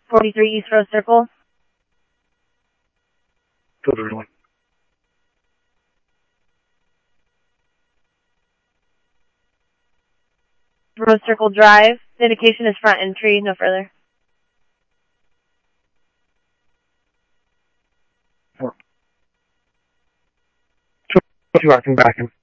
43 East Rose Circle. Field everyone. Rose Circle Drive. The indication is front entry, no further. 2 acting back in.